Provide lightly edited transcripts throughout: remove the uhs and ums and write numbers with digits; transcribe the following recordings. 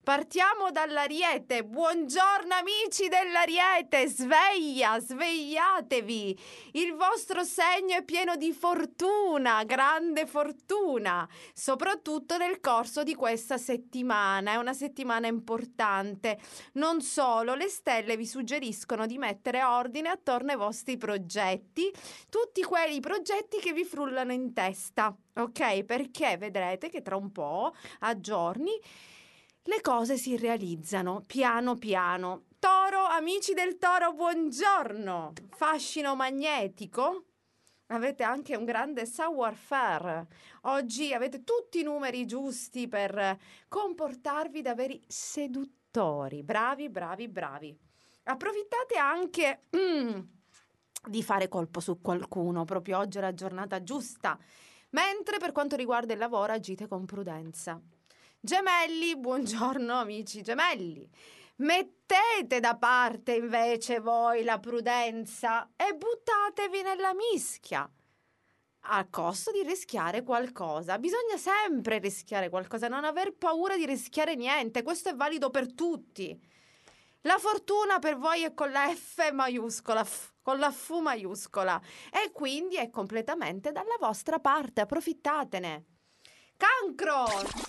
Partiamo dall'Ariete. Buongiorno amici dell'Ariete, svegliatevi. Il vostro segno è pieno di fortuna, grande fortuna, soprattutto nel corso di questa settimana. È una settimana importante. Non solo, le stelle vi suggeriscono di mettere ordine attorno ai vostri progetti, tutti quei progetti che vi frullano in testa, ok? Perché vedrete che tra un po', a giorni, le cose si realizzano piano piano. Toro, amici del Toro, buongiorno. Fascino magnetico. Avete anche un grande savoir-faire. Oggi avete tutti i numeri giusti per comportarvi da veri seduttori. Bravi. Approfittate anche di fare colpo su qualcuno. Proprio oggi è la giornata giusta. Mentre per quanto riguarda il lavoro agite con prudenza. Gemelli, buongiorno amici gemelli. Mettete da parte invece voi la prudenza e buttatevi nella mischia. A costo di rischiare qualcosa. Bisogna sempre rischiare qualcosa, non aver paura di rischiare niente. Questo è valido per tutti. La fortuna per voi è con la F maiuscola, con la F maiuscola, e quindi è completamente dalla vostra parte. Approfittatene. Cancro!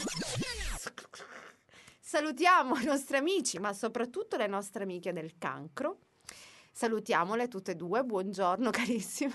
Salutiamo i nostri amici, ma soprattutto le nostre amiche del Cancro. Salutiamole tutte e due. Buongiorno carissime.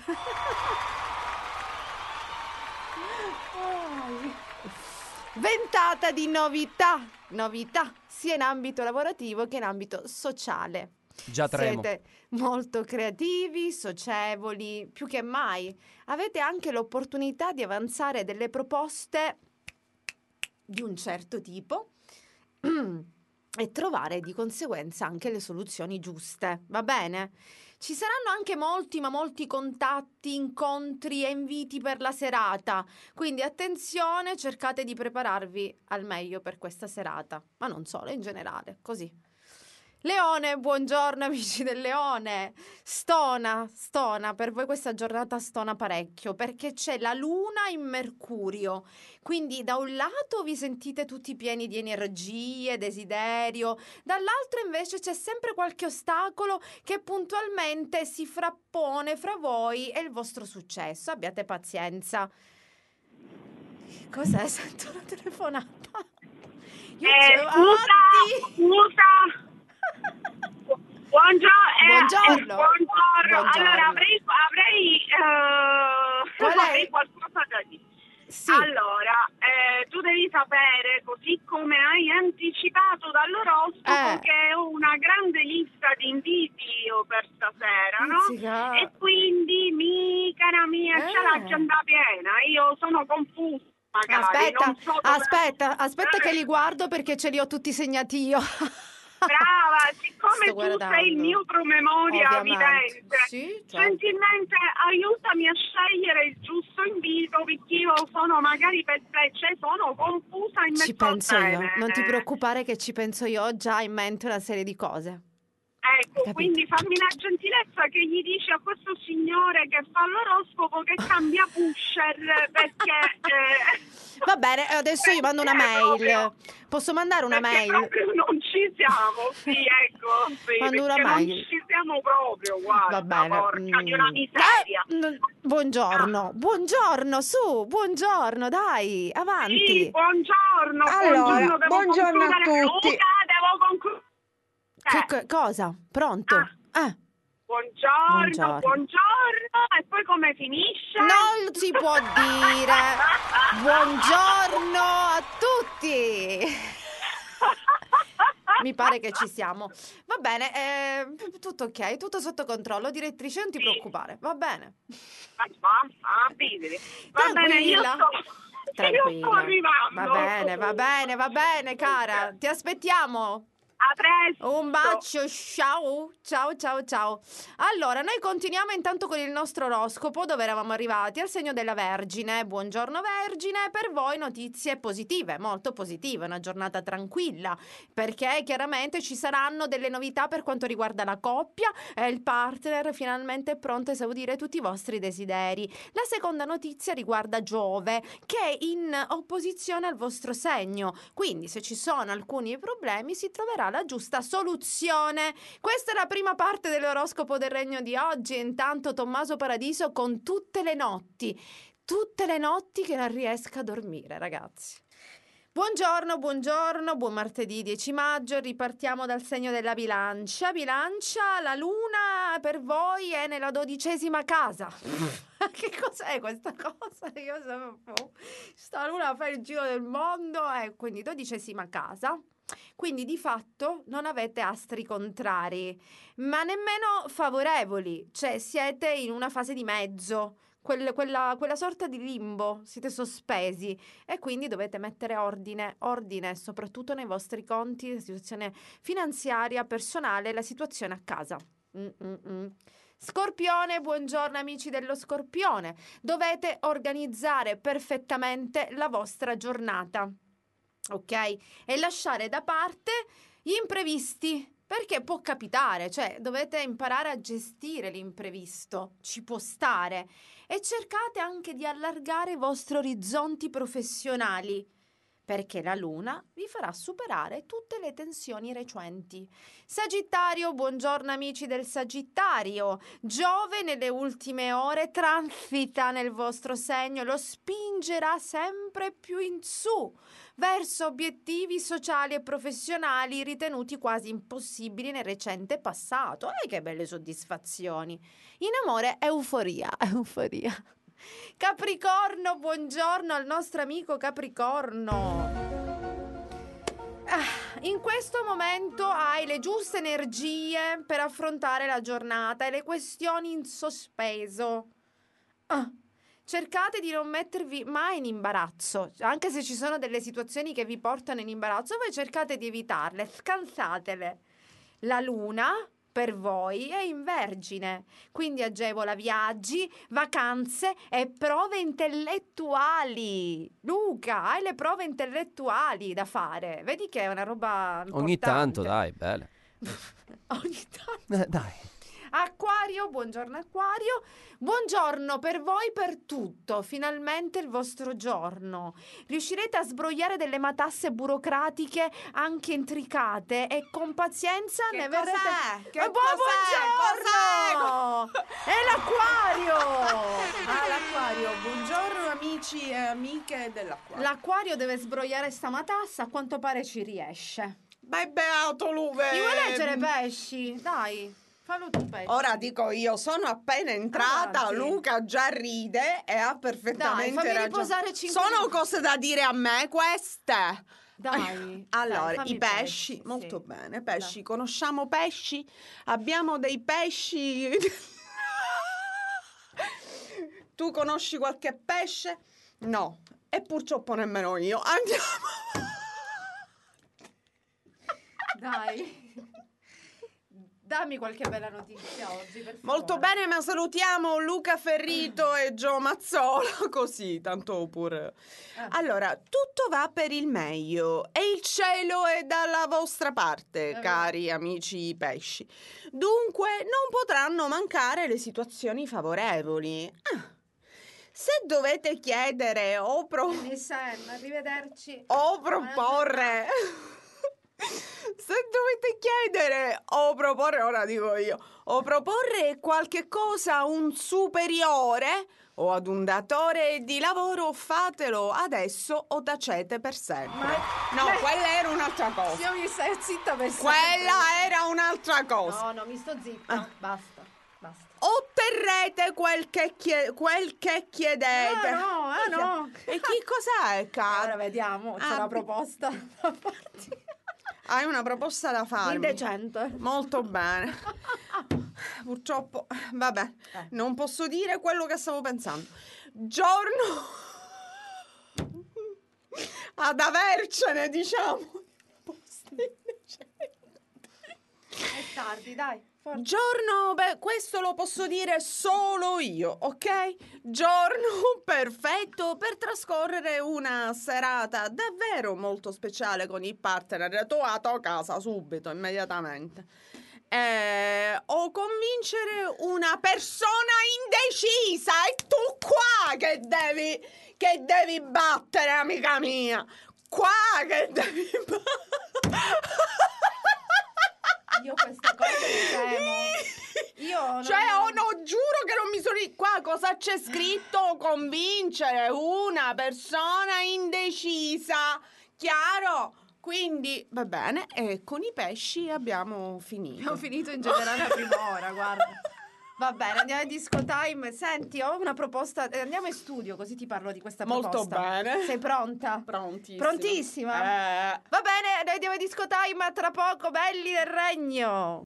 Ventata di novità sia in ambito lavorativo che in ambito sociale. Già tremo. Siete molto creativi, socievoli, più che mai. Avete anche l'opportunità di avanzare delle proposte di un certo tipo e trovare di conseguenza anche le soluzioni giuste, va bene? Ci saranno anche molti contatti, incontri e inviti per la serata, quindi attenzione, cercate di prepararvi al meglio per questa serata, ma non solo, in generale, così. Leone, buongiorno amici del Leone. Stona, per voi questa giornata stona parecchio perché c'è la luna in Mercurio, quindi da un lato vi sentite tutti pieni di energie, desiderio, dall'altro invece c'è sempre qualche ostacolo che puntualmente si frappone fra voi e il vostro successo. Abbiate pazienza. Cos'è? Sento una telefonata. Scusa. Buongiorno. Allora avrei qualcosa da dire. Sì. Allora, tu devi sapere, così come hai anticipato dall'oroscopo, che ho una grande lista di inviti io per stasera, no? E quindi, cara mia, c'è l'agenda piena, io sono confusa. Magari, aspetta che li guardo perché ce li ho tutti segnati io. Brava, siccome tu sei il mio promemoria vidente, sì, certo. Gentilmente aiutami a scegliere il giusto invito, perché io sono magari sono confusa in mezzo. Ci penso io, non ti preoccupare che ci penso io, ho già in mente una serie di cose. Ecco, capito? Quindi fammi la gentilezza che gli dici a questo signore che fa l'oroscopo che cambia pusher perché... Va bene, adesso io mando una mail. Posso mandare una mail? Non ci siamo, sì, ecco. Sì, mando una mail. Non ci siamo proprio, guarda. Va bene. Porca di una miseria. Buongiorno, buongiorno, dai, avanti. Sì, buongiorno. Allora, buongiorno a tutti. Luca, devo concludere. Cosa? Pronto? Buongiorno, e poi come finisce? Non si può dire. Buongiorno a tutti. Mi pare che ci siamo. Va bene, tutto ok, tutto sotto controllo. Direttrice, non ti preoccupare, va bene. Va bene, io sto tranquilla. arrivando. Va bene, cara, ti aspettiamo. A presto. Un bacio, ciao, ciao, ciao, ciao. Allora, noi continuiamo intanto con il nostro oroscopo, dove eravamo arrivati al segno della Vergine. Buongiorno Vergine, per voi notizie positive, molto positive, una giornata tranquilla, perché chiaramente ci saranno delle novità per quanto riguarda la coppia e il partner finalmente è pronto a esaudire tutti i vostri desideri. La seconda notizia riguarda Giove, che è in opposizione al vostro segno, quindi se ci sono alcuni problemi si troverà la giusta soluzione. Questa è la prima parte dell'oroscopo del regno di oggi. Intanto Tommaso Paradiso con tutte le notti che non riesca a dormire, ragazzi. Buongiorno, buon martedì 10 maggio, ripartiamo dal segno della Bilancia. Bilancia, la luna per voi è nella 12ª casa. Che cos'è questa cosa? Io so, sta luna fa il giro del mondo, quindi 12ª casa. Quindi di fatto non avete astri contrari, ma nemmeno favorevoli, cioè siete in una fase di mezzo. Quella sorta di limbo, siete sospesi e quindi dovete mettere ordine soprattutto nei vostri conti, la situazione finanziaria, personale, la situazione a casa. Scorpione, buongiorno amici dello Scorpione, dovete organizzare perfettamente la vostra giornata, ok? E lasciare da parte gli imprevisti. Perché può capitare, cioè dovete imparare a gestire l'imprevisto, ci può stare. E cercate anche di allargare i vostri orizzonti professionali, perché la luna vi farà superare tutte le tensioni recenti. Sagittario, buongiorno amici del Sagittario. Giove nelle ultime ore transita nel vostro segno, lo spingerà sempre più in su, verso obiettivi sociali e professionali ritenuti quasi impossibili nel recente passato. E che belle soddisfazioni! In amore, euforia. Capricorno, buongiorno al nostro amico Capricorno. In questo momento hai le giuste energie per affrontare la giornata e le questioni in sospeso. Cercate di non mettervi mai in imbarazzo, anche se ci sono delle situazioni che vi portano in imbarazzo, voi cercate di evitarle, scansatele. La luna per voi è in Vergine, quindi agevola viaggi, vacanze e prove intellettuali. Luca, hai le prove intellettuali da fare, vedi che è una roba importante. Ogni tanto, dai, belle. Ogni tanto. Dai. Acquario, buongiorno Acquario. Buongiorno per voi, per tutto. Finalmente il vostro giorno. Riuscirete a sbrogliare delle matasse burocratiche anche intricate e con pazienza che ne cos'è? verrete. Che buongiorno! È l'Acquario! L'Acquario, buongiorno amici e amiche dell'Acquario. L'Acquario deve sbrogliare sta matassa, a quanto pare ci riesce. Beh, beato Luve! Ti vuoi leggere pesci? Dai. Fallo tu, pesci. Ora dico io, sono appena entrata, Avanti. Luca già ride e ha perfettamente Dai, fammi ragione. riposare 5 Sono minuti. cose da dire a me queste. Dai. Allora, dai, i pesci, molto sì. bene, pesci, Dai. conosciamo pesci? Abbiamo dei pesci. Tu conosci qualche pesce? No, e purtroppo nemmeno io. Andiamo. Dai. Dammi qualche bella notizia oggi, per favore. Molto bene, ma salutiamo Luca Ferrito e Gio Mazzola, così, tanto pure. Allora, tutto va per il meglio e il cielo è dalla vostra parte, cari amici pesci. Dunque, non potranno mancare le situazioni favorevoli. Se dovete chiedere o arrivederci. o proporre... Se dovete chiedere o proporre, ora dico io, o proporre qualche cosa a un superiore o ad un datore di lavoro, fatelo adesso o tacete per sempre. Quella era un'altra cosa. Io mi stai zitta per sempre. Quella era un'altra cosa. No, mi sto zitta. Basta. Otterrete quel che chiedete. No. E chi cos'è, cara? Ora vediamo, c'è una proposta da farti. Hai una proposta da farmi? Indecente. Molto bene. Purtroppo, vabbè, non posso dire quello che stavo pensando. Giorno ad avercene, diciamo. tardi, dai. Giorno, questo lo posso dire solo io, ok? Giorno perfetto per trascorrere una serata davvero molto speciale con il partner. Tu a tua casa subito, immediatamente. O convincere una persona indecisa. E tu qua che devi battere, amica mia. Qua che devi Io questa cosa le temo. Io giuro che non mi sono qua cosa c'è scritto? Convincere una persona indecisa. Chiaro? Quindi va bene, e con i pesci abbiamo finito. Abbiamo finito in generale a prima ora, guarda. Va bene, andiamo a Disco Time. Senti, ho una proposta. Andiamo in studio, così ti parlo di questa proposta. Molto bene. Sei pronta? Prontissima. Prontissima? Va bene, noi andiamo a Disco Time, tra poco, belli del regno.